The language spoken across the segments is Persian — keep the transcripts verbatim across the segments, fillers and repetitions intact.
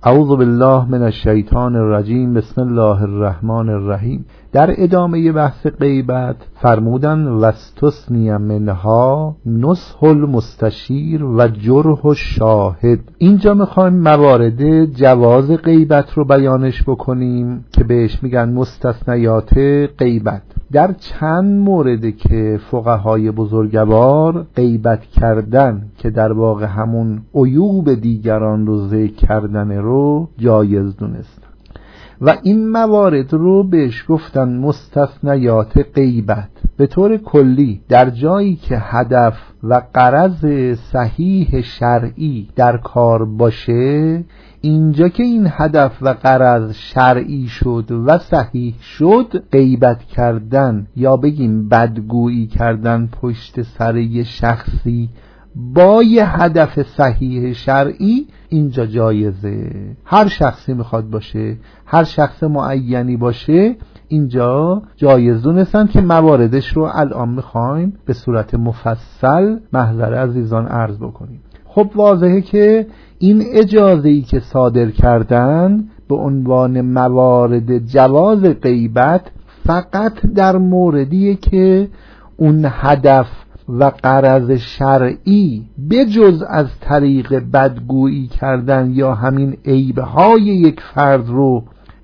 اعوذ بالله من الشیطان الرجیم. بسم الله الرحمن الرحیم. در ادامه بحث غیبت فرمودن واستثنی منها نصح المستشیر و جرح الشاهد. اینجا میخوایم موارد جواز غیبت رو بیانش بکنیم که بهش میگن مستثنیات غیبت. در چند مورده که فقهای بزرگوار غیبت کردن که در واقع همون عیوب دیگران رو ذکر کردن رو جایز دونستن و این موارد رو بهش گفتن مستثنیات غیبت. به طور کلی در جایی که هدف و غرض صحیح شرعی در کار باشه، اینجا که این هدف و غرض شرعی شد و صحیح شد، غیبت کردن یا بگیم بدگویی کردن پشت سر یه شخصی با یه هدف صحیح شرعی اینجا جایزه. هر شخصی میخواد باشه، هر شخص معینی باشه، اینجا جایز دونستن که مواردش رو الان میخوایم به صورت مفصل محضر عزیزان عرض بکنیم. خب واضحه که این اجازه‌ای که صادر کردن به عنوان موارد جواز غیبت فقط در موردیه که اون هدف و غرض شرعی به جز از طریق بدگویی کردن یا همین عیبهای یک فرد رو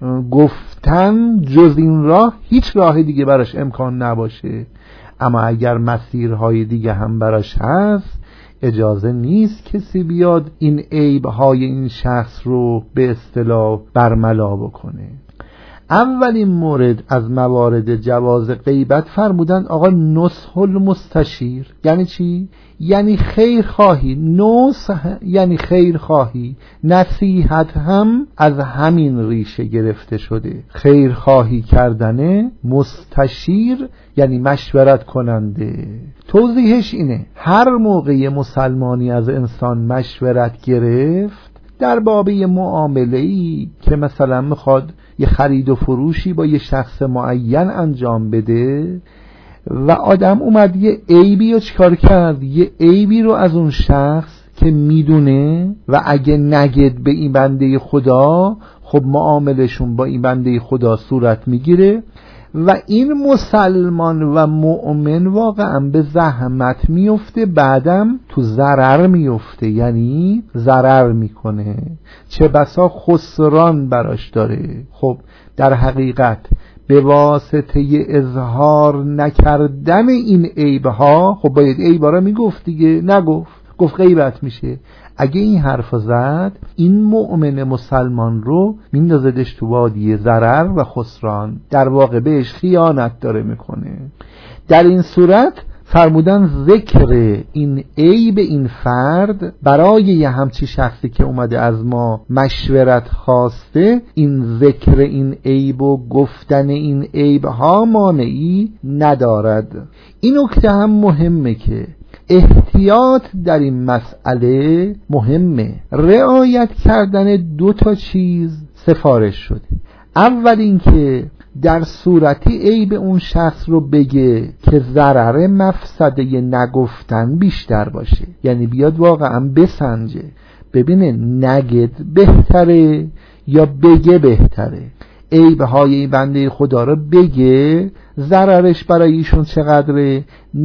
گفتن، جز این راه هیچ راه دیگه براش امکان نباشه. اما اگر مسیرهای دیگه هم براش هست، اجازه نیست کسی بیاد این عیبهای این شخص رو به اصطلاح برملا بکنه. اولین مورد از موارد جواز غیبت فرمودن آقا نصح المستشیر. یعنی چی؟ یعنی خیر خواهی. نصح یعنی خیر خواهی، نصیحت هم از همین ریشه گرفته شده. خیر خواهی کردن، مستشیر یعنی مشورت کننده. توضیحش اینه هر موقع مسلمانی از انسان مشورت گرفت در باب یه معامله‌ای که مثلا میخواد یه خرید و فروشی با یه شخص معین انجام بده و آدم اومد یه عیبی رو چکار کرد، یه عیبی رو از اون شخص که میدونه و اگه نگید به این بنده خدا، خب معاملشون با این بنده خدا صورت میگیره و این مسلمان و مؤمن واقعا به زحمت میفته، بعدم تو ضرر میفته، یعنی ضرر میکنه، چه بسا خسران براش داره. خب در حقیقت به واسطه اظهار نکردن این عیبها، خب باید عیبها را میگفت دیگه، نگفت، گفت غیبت میشه. اگه این حرف زد، این مؤمن مسلمان رو میندازدش تو وادی ضرر و خسران، در واقع بهش خیانت داره میکنه. در این صورت فرمودن ذکر این عیب این فرد برای یه همچی شخصی که اومده از ما مشورت خواسته، این ذکر این عیب و گفتن این عیب ها مانعی ندارد. این نکته هم مهمه که احتیاط در این مسئله مهمه. رعایت کردن دو تا چیز سفارش شده. اول این که در صورتی عیب اون شخص رو بگه که ضرر مفسده نگفتن بیشتر باشه، یعنی بیاد واقعا بسنجه ببینه نگد بهتره یا بگه بهتره. عیبهای این بنده خدا رو بگه ضررش برای ایشون چقدره،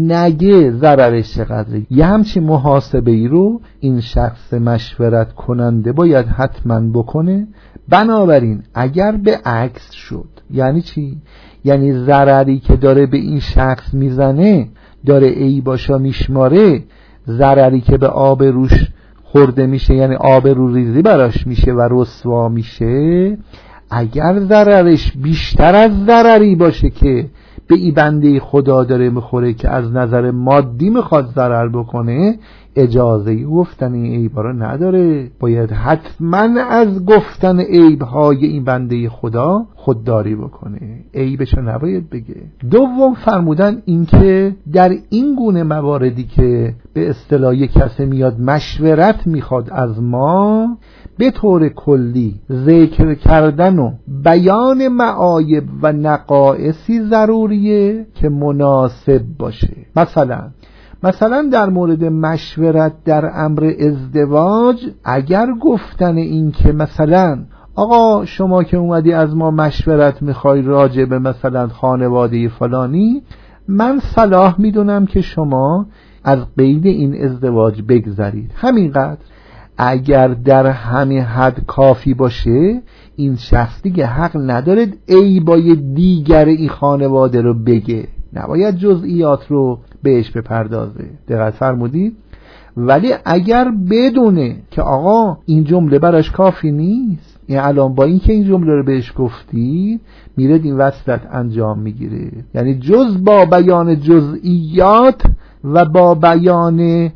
نگه ضررش چقدره. یه همچین محاسبه ای رو این شخص مشورت کننده باید حتما بکنه. بنابراین اگر به عکس شد، یعنی چی؟ یعنی ضرری که داره به این شخص میزنه داره عیباشا میشماره، ضرری که به آب روش خورده میشه یعنی آب رو ریزی براش میشه و رسوا میشه، اگر ضررش بیشتر از ضرری باشه که به این بنده خدا داره میخوره که از نظر مادی میخواد ضرر بکنه، اجازه گفتن این عیب‌ها رو نداره. باید حتما از گفتن عیب‌های این بنده خدا خودداری بکنه، عیبشو نباید بگه. دوم فرمودن این که در این گونه مواردی که به اصطلاح یک کسی میاد مشورت میخواد از ما، به طور کلی ذکر کردن و بیان معایب و نقائصی ضروریه که مناسب باشه. مثلا مثلا در مورد مشورت در امر ازدواج، اگر گفتن این که مثلا آقا شما که اومدی از ما مشورت میخوای راجع به مثلا خانواده فلانی، من صلاح میدونم که شما از قید این ازدواج بگذرید، همینقدر. اگر در همین حد کافی باشه، این شخص دیگه حق نداره عیبای دیگر این خانواده رو بگه، نباید جزئیات رو بهش بپردازه. دقت فرمودید؟ ولی اگر بدونه که آقا این جمله براش کافی نیست، این الان با این که این جمله رو بهش گفتید میره این وصلت انجام میگیره، یعنی جز با بیان جزئیات و با بیان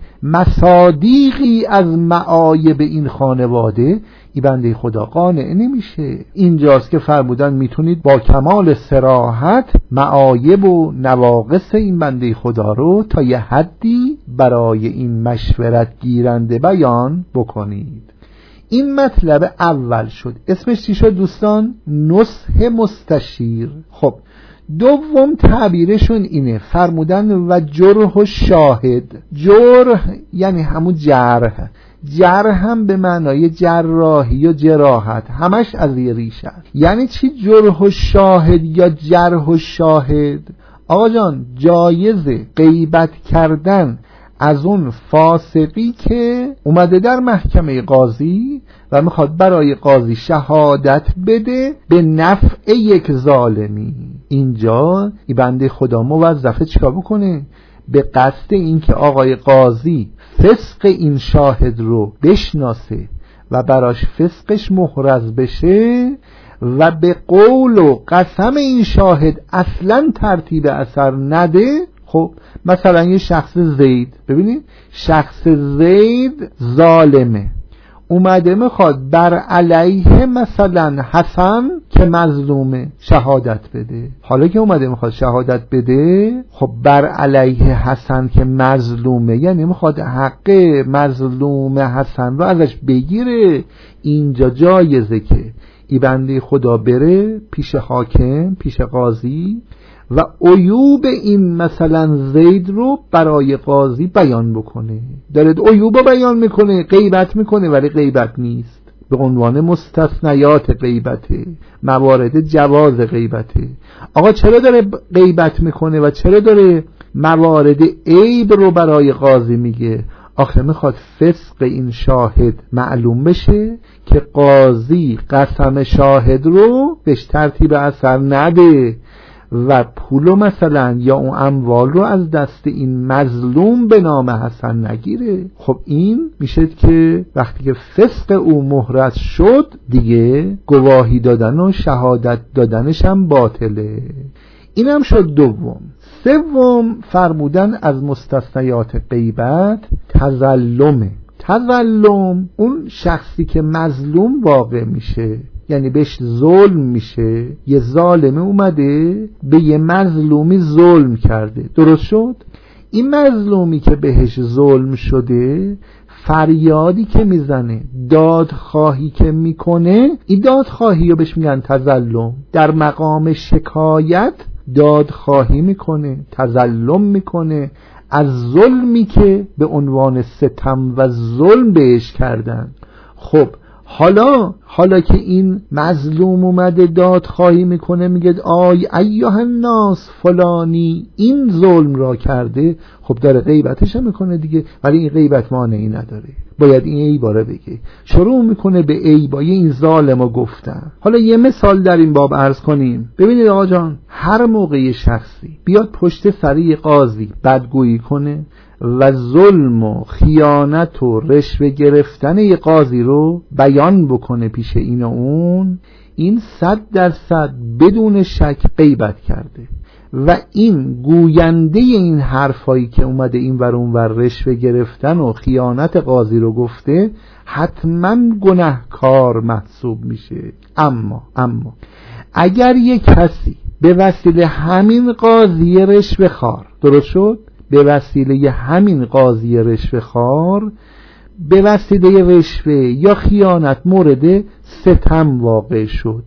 مصادیقی از معایب این خانواده این بنده خدا قانع نمیشه. اینجاست که فرمودن میتونید با کمال صراحت معایب و نواقص این بنده خدا رو تا یه حدی برای این مشورت گیرنده بیان بکنید. این مطلب اول شد. اسمش چی شد دوستان؟ نصح مستشیر. خب دوم تعبیرشون اینه، فرمودن و جرح و شاهد. جرح یعنی همون جرح، جرح هم به معنای جراحی و جراحت، همش از یه ریشه. یعنی چی جرح و شاهد یا جرح و شاهد؟ آقا جان جایزه غیبت کردن از اون فاسقی که اومده در محکمه قاضی و میخواد برای قاضی شهادت بده به نفع یک ظالمی. اینجا این بنده خدا موظفه چیکار بکنه؟ به قصد این که آقای قاضی فسق این شاهد رو بشناسه و براش فسقش محرز بشه و به قول و قسم این شاهد اصلا ترتیب اثر نده. خب مثلا یه شخص زید، ببینید شخص زید ظالمه، اومده میخواد بر علیه مثلا حسن که مظلومه شهادت بده. حالا که اومده میخواد شهادت بده، خب بر علیه حسن که مظلومه، یعنی میخواد حق مظلوم حسن رو ازش بگیره. اینجا جایزه که ای بنده خدا بره پیش حاکم، پیش قاضی و عیوب این مثلا زید رو برای قاضی بیان بکنه. داره عیوب رو بیان میکنه، غیبت میکنه ولی غیبت نیست، به عنوان مستثنیات غیبته، موارد جواز غیبته. آقا چرا داره غیبت میکنه و چرا داره موارد عیب رو برای قاضی میگه؟ آخه میخواد فسق این شاهد معلوم بشه که قاضی قسم شاهد رو بهش ترتیب اثر نده و پولو مثلا یا اون اموال رو از دست این مظلوم به نام حسن نگیره. خب این میشه که وقتی که فسق او محرز شد دیگه گواهی دادن و شهادت دادنش هم باطله. اینم شد دوم. سوم فرمودن از مستثنیات غیبت تظلمه. تظلم اون شخصی که مظلوم واقع میشه، یعنی بهش ظلم میشه، یه ظالمه اومده به یه مظلومی ظلم کرده، درست شد؟ این مظلومی که بهش ظلم شده فریادی که میزنه، دادخواهی که میکنه، این دادخواهی رو بهش میگن تظلم. در مقام شکایت دادخواهی میکنه، تظلم میکنه از ظلمی که به عنوان ستم و ظلم بهش کردن. خب حالا حالا که این مظلوم اومده دادخواهی میکنه، میگه آی ایها الناس فلانی این ظلم را کرده، خب داره غیبتش میکنه دیگه، ولی این غیبت مانعی نداره، باید این عیباره بگه. شروع میکنه به عیبای این ظالم رو گفتن. حالا یه مثال در این باب عرض کنیم. ببینید آقا جان، هر موقع شخصی بیاد پشت سری قاضی بدگویی کنه و ظلم و خیانت و رشوه گرفتن یه قاضی رو بیان بکنه پیش این و اون، این صد درصد بدون شک غیبت کرده و این گوینده این حرفایی که اومده این ور اون ور رشوه گرفتن و خیانت قاضی رو گفته حتما گناهکار محسوب میشه. اما اما اگر یک کسی به وسیله همین قاضی رشوه خار، درست شد، به وسیله همین قاضی رشوه خار، به وسیله رشوه یا خیانت مورد ستم واقع شد،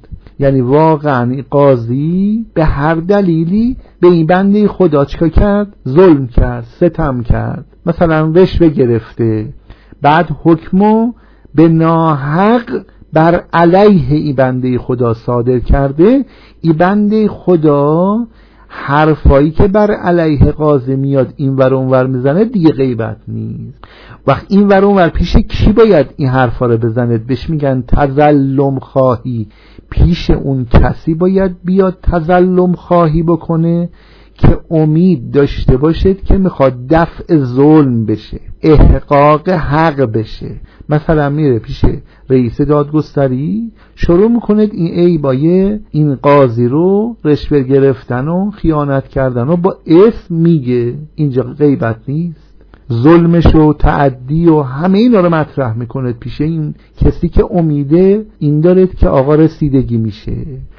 یعنی واقعا قاضی به هر دلیلی به این بنده خدا چیکار کرد؟ ظلم کرد، ستم کرد، مثلا رشوه گرفته، بعد حکمو به ناحق بر علیه این بنده خدا صادر کرده. این بنده خدا حرفایی که بر علیه قاضی میاد این ور اون ور میزنه دیگه غیبت نیست. وقت این ور اون ور پیش کی باید این حرفا رو بزنه؟ بهش میگن تظلم خواهی. پیش اون کسی باید بیاد تظلم خواهی بکنه که امید داشته باشید که میخواد دفع ظلم بشه، احقاق حق بشه. مثلا میره پیش رئیس دادگستری، شروع میکنه این عیبای این قاضی رو، رشوه گرفتن و خیانت کردن و با اسم میگه. اینجا غیبت نیست؟ ظلمش و تعدی و همه اینا رو مطرح میکنه پیش این کسی که امیده این دارد که آقا رسیدگی میشه.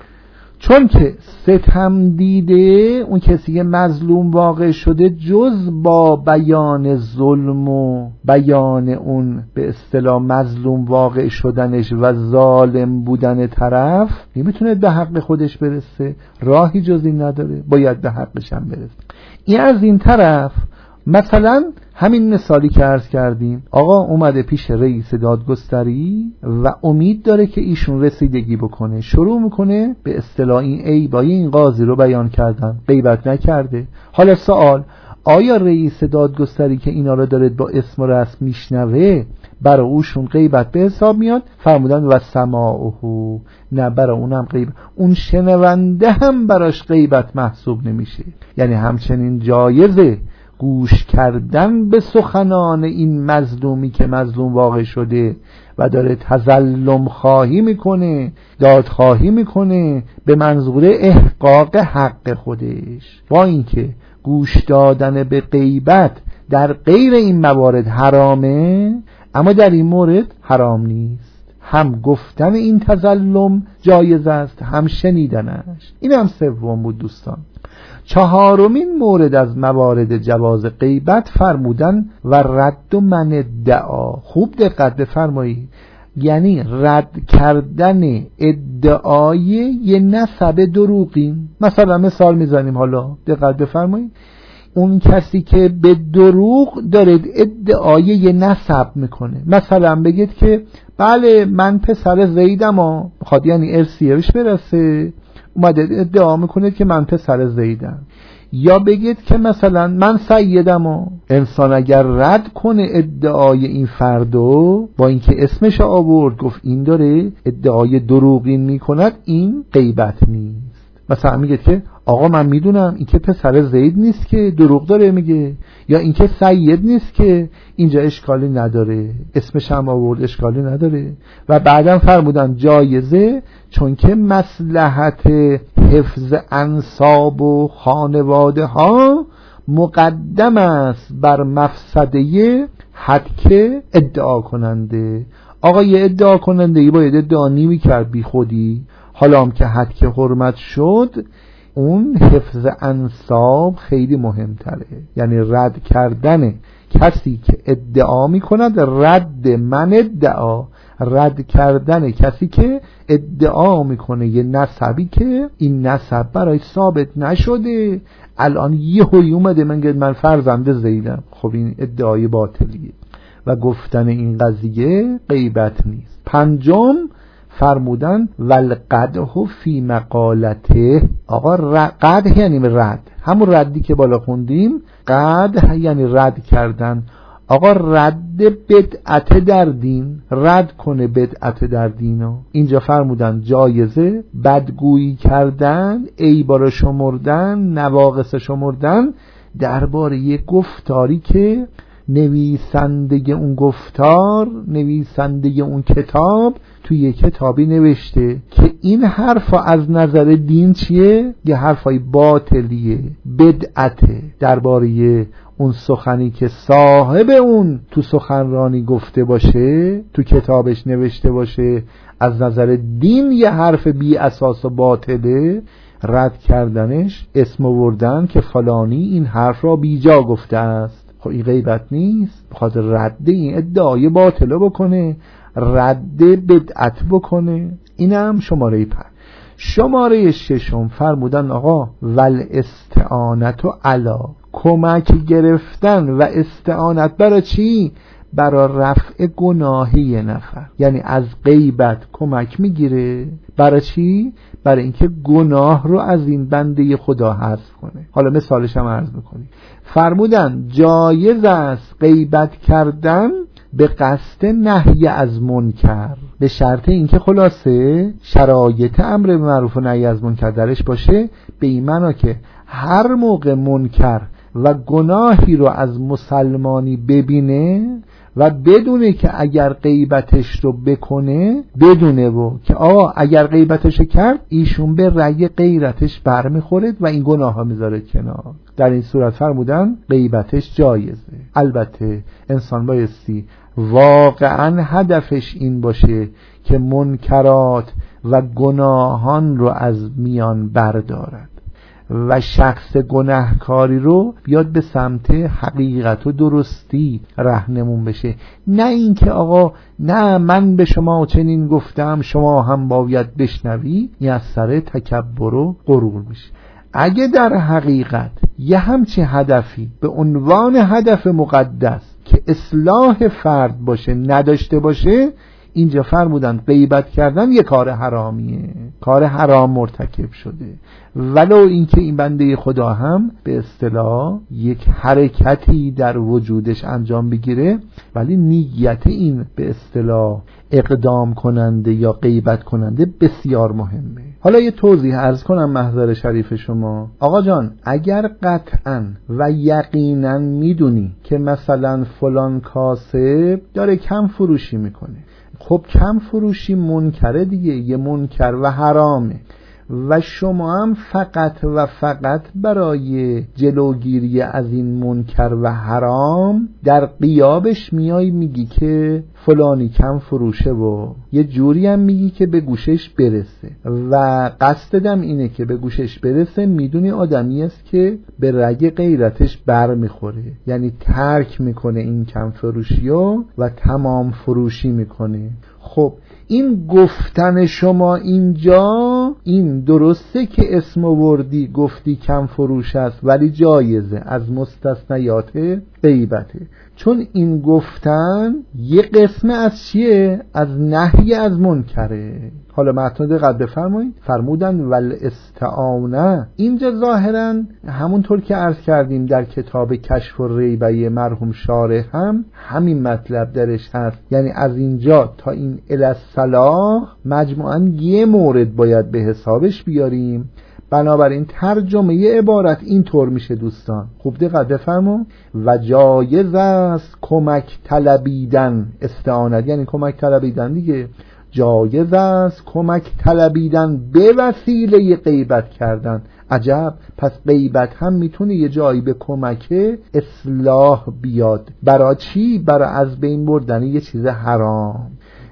چون که ستم دیده اون کسی که مظلوم واقع شده، جز با بیان ظلم و بیان اون به اصطلاح مظلوم واقع شدنش و ظالم بودن طرف نمیتونه به حق خودش برسه، راهی جز این نداره، باید به حقش هم برسه. این از این طرف مثلا همین مثالی که عرض کردیم، آقا اومده پیش رئیس دادگستری و امید داره که ایشون رسیدگی بکنه، شروع میکنه به اصطلاح این عیبای این قاضی رو بیان کردن، غیبت نکرده. حالا سوال، آیا رئیس دادگستری که اینا رو داره با اسم و رسم میشنوه برای اوشون غیبت به حساب میاد؟ فرمودن و سماعه، نه، برای اونم غیبت، اون شنونده هم براش غیبت محسوب نمیشه. یعنی همچنین جایزه گوش کردن به سخنان این مظلومی که مظلوم واقع شده و داره تظلم خواهی میکنه، دادخواهی میکنه به منظور احقاق حق خودش. با اینکه گوش دادن به غیبت در غیر این موارد حرامه، اما در این مورد حرام نیست. هم گفتن این تظلم جایز است، هم شنیدنش. این هم سوم بود دوستان. چهارمین مورد از موارد جواز غیبت فرمودن و رد و من ادعا. خوب دقت بفرمایید، یعنی رد کردن ادعای یه نسب دروغین. مثلا مثال میزنیم، حالا دقت بفرمایید، اون کسی که به دروغ داره ادعای یه نسب میکنه، مثلا بگید که بله من پسر زیدم ها، بخواد یعنی ارثیه‌اش برسه، اومده ادعا میکنه که من پسر زیدم. یا بگید که مثلا من سیدم ها. انسان اگر رد کنه ادعای این فردو با اینکه اسمش آورد، گفت این داره ادعای دروغین میکند، این غیبت نیست. مثلا میگه که آقا من میدونم این که پسر زید نیست که، دروغ داره میگه. یا این که سید نیست که، اینجا اشکالی نداره، اسمش هم آورد، اشکالی نداره. و بعدم فرمودن جایزه، چون که مصلحت حفظ انساب و خانواده ها مقدم است بر مفسده حدک ادعا کننده. آقا یه ادعا کننده ای باید ادعا نیمی کرد بی خودی، حالا هم که حدک حرمت شد، اون حفظ انساب خیلی مهمتره. یعنی رد کردن کسی که ادعا میکند، رد من ادعا، رد کردن کسی که ادعا میکنه یه نسبی که این نسب برای ثابت نشده. الان یه هوی اومده من گفت من فرزند زیدم، خب این ادعای باطلیه و گفتن این قضیه غیبت نیست. پنجم فرمودن والقدح فی مقالته. آقا قدح یعنی رد، همون ردی که بالا خوندیم، قدح یعنی رد کردن. آقا رد بدعت در دین، رد کنه بدعت در دینو. اینجا فرمودن جایزه بدگویی کردن، عیبا رو شمردن، نواقص شمردن درباره یک گفتاری که نویسنده اون گفتار، نویسنده اون کتاب توی یک کتابی نوشته که این حرفا از نظر دین چیه؟ یه حرفای باطلیه، بدعته، درباره اون سخنی که صاحب اون تو سخنرانی گفته باشه، تو کتابش نوشته باشه، از نظر دین یه حرف بی اساس و باطله، رد کردنش، اسم آوردن که فلانی این حرف را بی جا گفته است. خب این غیبت نیست؟ بخاطر رد این ادعای باطله بکنه، رد بدعت بکنه. اینم شماره پنج. شماره ششم فرمودن آقا ول استعانت و علا، کمک گرفتن و استعانت برای چی؟ برای رفع گناهی یه نفر. یعنی از غیبت کمک میگیره برای چی؟ برای اینکه گناه رو از این بنده خدا حذف کنه. حالا مثالش هم عرض میکنی. فرمودن جایز است غیبت کردن به قصد نهی از منکر، به شرط اینکه خلاصه شرایط امر به معروف و نهی از منکر درش باشه، به این معنا که هر موقع منکر و گناهی رو از مسلمانی ببینه و بدونه که اگر غیبتش رو بکنه، بدونه و که آقا اگر غیبتش کرد ایشون به رأی غیرتش برمیخورد و این گناه ها میذاره کنار. در این صورت فرمودن غیبتش جایزه. البته انسان بایستی واقعا هدفش این باشه که منکرات و گناهان رو از میان بردارد و شخص گناهکاری رو بیاد به سمت حقیقت و درستی راهنمون بشه، نه اینکه آقا نه من به شما چنین گفتم شما هم باید بشنوی. این از سر تکبر و غرور میشه. اگه در حقیقت یه همچی هدفی به عنوان هدف مقدس که اصلاح فرد باشه نداشته باشه، اینجا فرمودن غیبت کردن یه کار حرامیه، کار حرام مرتکب شده، ولو اینکه این بنده خدا هم به اصطلاح یک حرکتی در وجودش انجام بگیره، ولی نیت این به اصطلاح اقدام کننده یا غیبت کننده بسیار مهمه. حالا یه توضیح عرض کنم محضر شریف شما. آقا جان اگر قطعاً و یقیناً میدونی که مثلا فلان کاسب داره کم فروشی میکنه، خب کم فروشی منکره دیگه، یه منکر و حرامه، و شما هم فقط و فقط برای جلوگیری از این منکر و حرام در غیابش میای میگی که فلانی کم فروشه و یه جوری هم میگی که به گوشش برسه و قصدم اینه که به گوشش برسه، میدونی آدمی است که به رگ غیرتش بر میخوره، یعنی ترک میکنه این کم فروشی و, و تمام فروشی میکنه. خب این گفتن شما اینجا این درسته که اسم آوردی گفتی کم فروش است، ولی جایزه از مستثنیات غیبته، چون این گفتن یه قسم از چیه؟ از نهی از منکره. حالا متن دقت بفرمایید. فرمودن ول استعانه، اینجا ظاهرا همونطور که عرض کردیم در کتاب کشف الریبه مرحوم شارح هم همین مطلب درش هست، یعنی از اینجا تا این الی الصلاح مجموعاً یه مورد باید به حسابش بیاریم. بنابراین ترجمه عبارت این طور میشه دوستان، خوب دقت بفرمایید. و جایز است کمک طلبیدن، استعانت یعنی کمک طلبیدن دیگه، جایز است کمک طلبیدن به وسیله غیبت کردن. عجب، پس غیبت هم میتونه یه جایی به کمک اصلاح بیاد. برای چی؟ برای از بین بردن یه چیز حرام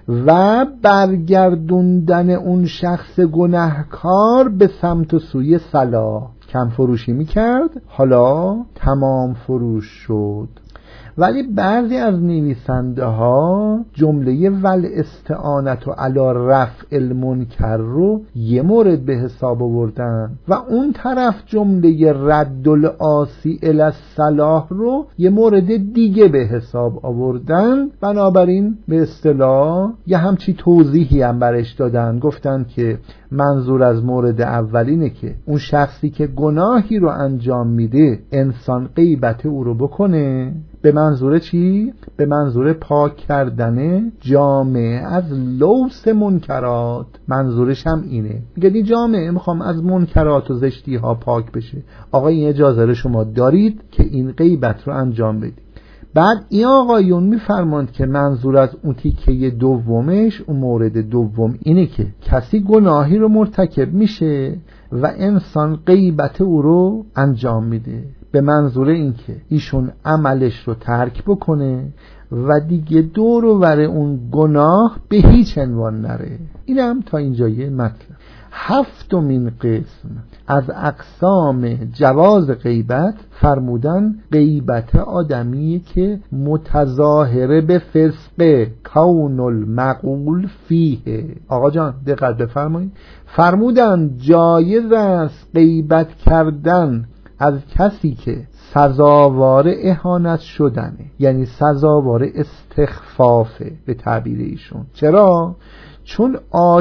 و برگردوندن اون شخص گناهکار به سمت و سوی صلاح. کم فروشی میکرد، حالا تمام فروش شد. ولی بعضی از نویسنده ها جمله ول استعانت و علی رفع المنکر رو یه مورد به حساب آوردن و اون طرف جمله رد العاصی الی الصلاح رو یه مورد دیگه به حساب آوردن. بنابراین به اصطلاح یه همچی توضیحی هم برش دادن، گفتن که منظور از مورد اولینه که اون شخصی که گناهی رو انجام میده انسان غیبت او رو بکنه، به منظور چی؟ به منظور پاک کردن جامعه از لوث منکرات. منظورش هم اینه، میگه این جامعه میخوام از منکرات و زشتی ها پاک بشه. آقا این اجازه رو شما دارید که این غیبت رو انجام بدید. بعد این آقایون میفرماند که منظور از اون تیکه دومش، اون مورد دوم اینه که کسی گناهی رو مرتکب میشه و انسان غیبت او رو انجام میده، به منظور این که ایشون عملش رو ترک بکنه و دیگه دور و ور اون گناه به هیچ عنوان نره. اینم تا اینجای مطلب. هفتمین قسم از اقسام جواز غیبت فرمودن غیبت آدمی که متظاهره به فسق کون المقول فیه. آقا جان دقت بفرمایید، فرمودن جایز است غیبت کردن از کسی که سزاوار اهانت شدنه، یعنی سزاوار استخفافه به تعبیر ایشون. چرا؟ چون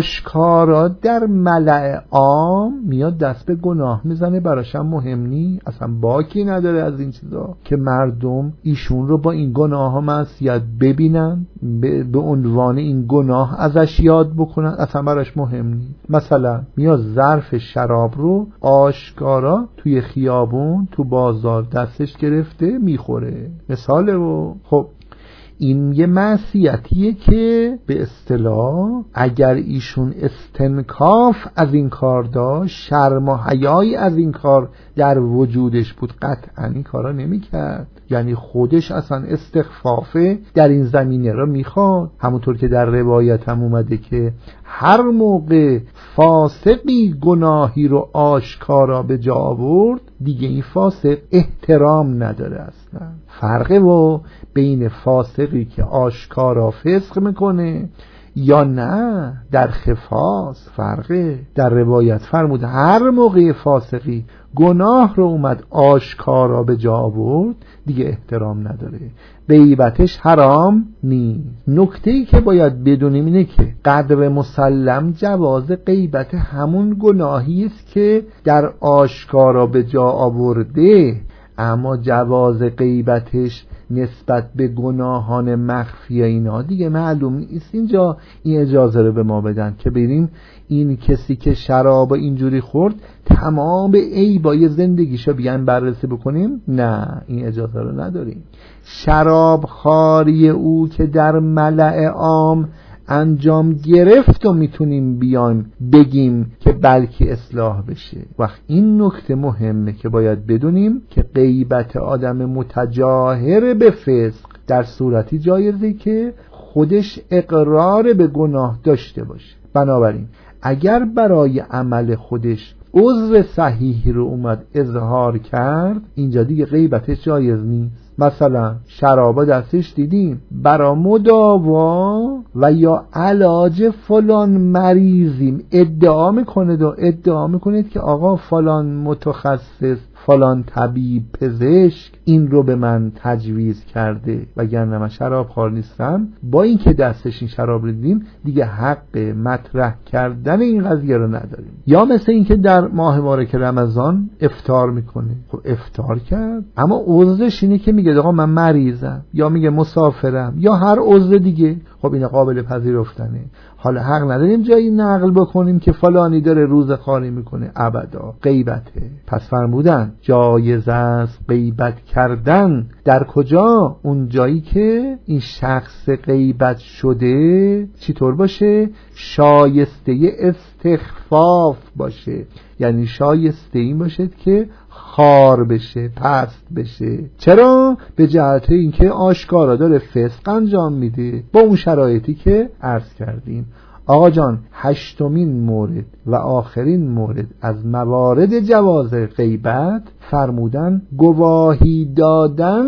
آشکارا در ملأ عام میاد دست به گناه میزنه، براشم مهم نی، اصلا باکی نداره از این چیزا که مردم ایشون رو با این گناه ها معصیت ببینن، به عنوان این گناه ازش یاد بکنن، اصلا براش مهم نی. مثلا میاد ظرف شراب رو آشکارا توی خیابون تو بازار دستش گرفته میخوره، مثاله. و خب این یه معصیتیه که به اصطلاح اگر ایشون استنکاف از این کار داشت، شرم و حیایی از این کار در وجودش بود، قطعا این کارا نمی کرد. یعنی خودش اصلا استخفافه در این زمینه را میخواد. همونطور که در روایت هم اومده که هر موقع فاسقی گناهی رو آشکارا به جا آورد، دیگه این فاسق احترام نداره اصلا. فرقه و بین فاسقی که آشکارا فسق میکنه یا نه در خفاست فرقه. در روایت فرمود هر موقع فاسقی گناه رو اومد آشکارا به جا آورد، دیگه احترام نداره، غیبتش حرام نیست. نکته‌ای که باید بدونیم اینه که قدر مسلم جواز غیبت همون گناهی است که در آشکارا به جا آورده، اما جواز غیبتش نسبت به گناهان مخفی اینا دیگه معلوم نیست. اینجا این اجازه رو به ما بدن که بریم این کسی که شراب اینجوری خورد تمام عیبای زندگیشو بیان بررسی بکنیم، نه این اجازه رو نداریم. شراب خواری او که در ملأ عام انجام گرفت و میتونیم بیان بگیم که بلکه اصلاح بشه. وقت این نکته مهمه که باید بدونیم که غیبت آدم متجاهر به فسق در صورتی جایزه که خودش اقرار به گناه داشته باشه. بنابراین اگر برای عمل خودش عذر صحیحی رو اومد اظهار کرد، اینجا دیگه غیبتش جایز نیست. مثلا شرابا دستش دیدیم برا مداوا و یا علاج فلان مریضیم ادعا میکنه و ادعا میکنید که آقا فلان متخصص فلان طبیب پزشک این رو به من تجویز کرده، وگرنه من شراب خوار نیستم. با این که دستش این شراب رو دیدیم دیگه حق مطرح کردن این قضیه رو نداریم. یا مثل این که در ماه مبارک رمضان افطار میکنه، خب افطار کرد اما عذرش اینه که میگه آقا من مریضم یا میگه مسافرم یا هر عذر دیگه، خب این قابل پذیرفتنه. حالا حق نداریم جایی نقل بکنیم که فلانی داره روزه خواری میکنه، ابدا غیبته. پس فرمودن جایز است غیبت کردن در کجا؟ اون جایی که این شخص غیبت شده چطور باشه؟ شایسته استخفاف باشه، یعنی شایسته این باشد که خار بشه، پست بشه. چرا؟ به جهت اینکه آشکارا داره فسق انجام میده با اون شرایطی که عرض کردیم. آقا جان هشتمین مورد و آخرین مورد از موارد جواز غیبت فرمودن گواهی دادن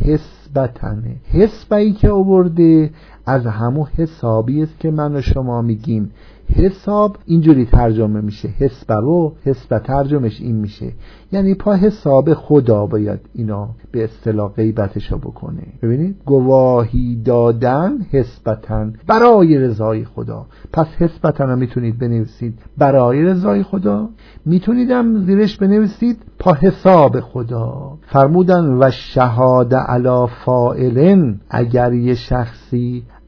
حسبتنه. حسبی که آورده از همون حسابی است که من و شما میگیم. حساب اینجوری ترجمه میشه، حسبه و حسبه ترجمش این میشه، یعنی پا حساب خدا باید اینا به اصطلاح غیبتشو بکنه. ببینید گواهی دادن حسبتن برای رضای خدا. پس حسبتن رو میتونید بنویسید برای رضای خدا، میتونیدم زیرش بنویسید پا حساب خدا. فرمودن و شهاده علی فاعلن، اگر یه شخصی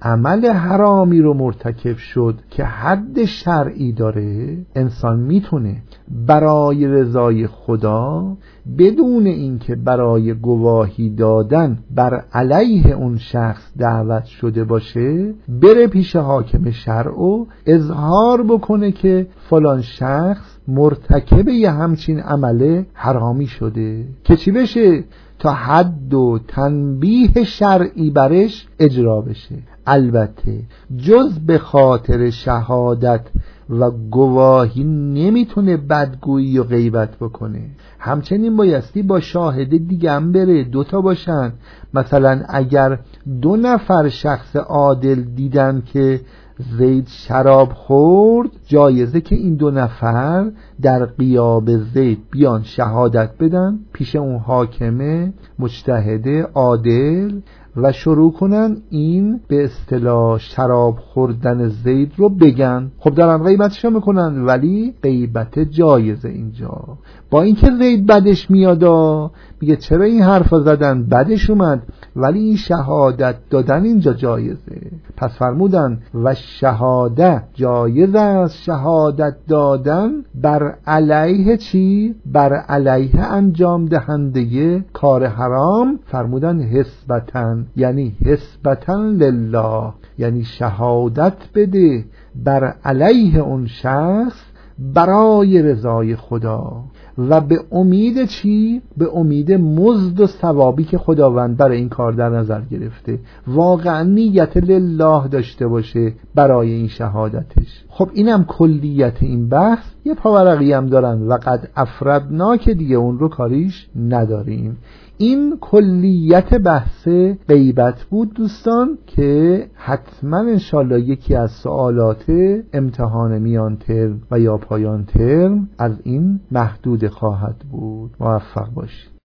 عمل حرامی رو مرتکب شد که حد شرعی داره، انسان میتونه برای رضای خدا بدون اینکه برای گواهی دادن بر علیه اون شخص دعوت شده باشه بره پیش حاکم شرع و اظهار بکنه که فلان شخص مرتکب یه همچین عمل حرامی شده که چی بشه؟ تا حد و تنبیه شرعی برش اجرا بشه. البته جز به خاطر شهادت و گواهی نمیتونه بدگویی و غیبت بکنه. همچنین بایستی با شاهد دیگه هم بره، دوتا باشن. مثلا اگر دو نفر شخص عادل دیدن که زید شراب خورد، جایزه که این دو نفر در غیاب زید بیان شهادت بدن پیش اون حاکمه مجتهد عادل و شروع کنن این به اصطلاح شراب خوردن زید رو بگن. خب دارن غیبتش رو میکنن ولی غیبت جایزه اینجا. با اینکه زید بدش میادا، میگه چرا این حرفا زدن، بدش اومد، ولی این شهادت دادن اینجا جایزه. پس فرمودن و شهادت جایز است، شهادت دادن بر علیه چی؟ بر علیه انجام دهنده کار حرام. فرمودن حسبتن، یعنی حسبتن لله، یعنی شهادت بده بر علیه اون شخص برای رضای خدا و به امید چی؟ به امید مزد و ثوابی که خداوند برای این کار در نظر گرفته. واقعا نیت لله داشته باشه برای این شهادتش. خب اینم کلیت این بحث. یه پاورقی هم دارن و قد افردنا که دیگه اون رو کاریش نداریم. این کلیت بحث غیبت بود دوستان که حتما انشالله یکی از سوالات امتحان میان ترم و یا پایان ترم از این محدود خواهد بود. موفق باشید.